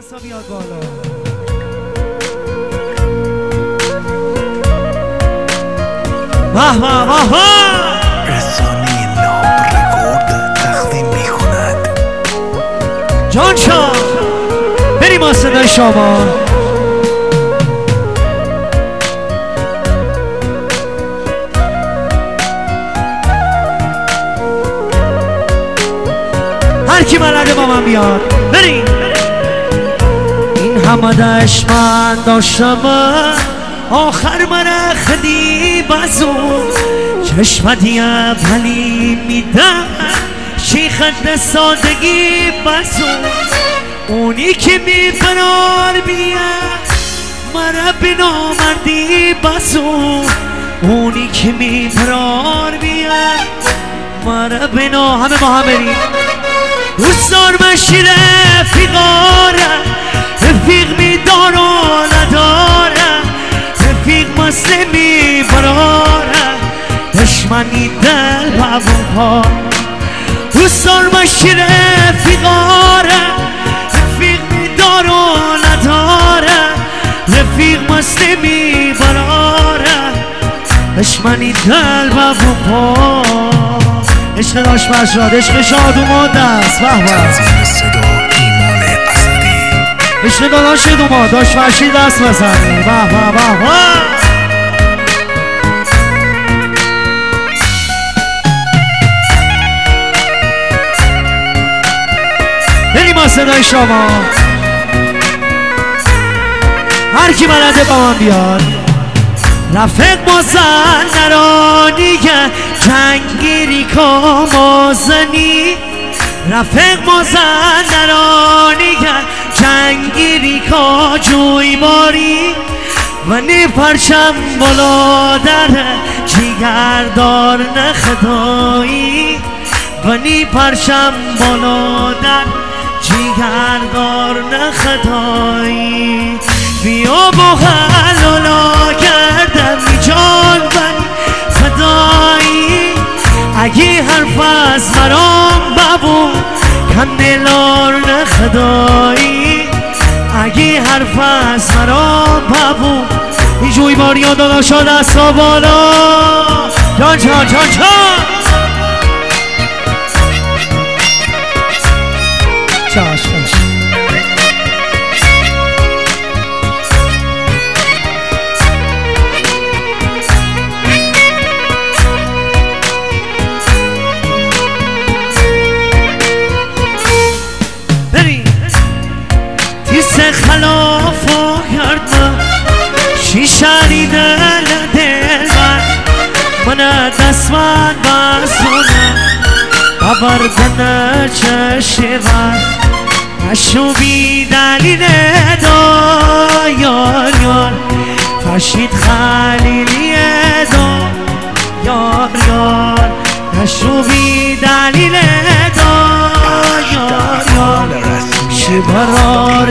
دستا بیاد بالا. رسانی ناب رکورد تقدیم میکند. جان شام بریم با صدای شما. هر کی بلده با من بیاد بریم. این همه دشمن داشتم آخر من خدی بزو چشمتی اولی میدم شیخت سادگی بزو اونی که میفرار بیاد مرا به نامردی بزو اونی که میفرار بیاد مرا به همه با هم بریم. دوستار مشی رفیقاره رفیق میدار و نداره رفیق مسلمی براره دشمنی دل بابا. دوستار مشی رفیقاره رفیق میدار و نداره رفیق مسلمی براره دشمنی دل بابا. عشق داشت مشراد عشق شاد اومد است تنظیم صدا ایمان اسدی. عشق داداش اومد داشت فرشید دست بزنی. بریم با صدای شما. هر کی بلده با من بیاد. رفیق مازندرانی که جنگیری کامازنی رفیق مازندرانی که جنگیری کا جوی باری و نی پرچم بالا در جیگردار نخدایی و نی پرچم بالا در جیگردار نخدایی. بیا با حلالا کردم جان بنی فدایی اگه حرف از مرام ببو کندلار نخدایی اگه حرف از مرام ببو این جوی باریا داداشا دستا بالا. جان جان جان جان چشم خلاف کردم شیشانی دل من دست من بسونم ببردن چشم نشو بی دلیل دا یار یار فرشید خلیلی دا یار یار نشو بی دلیل دا یار یار شبرار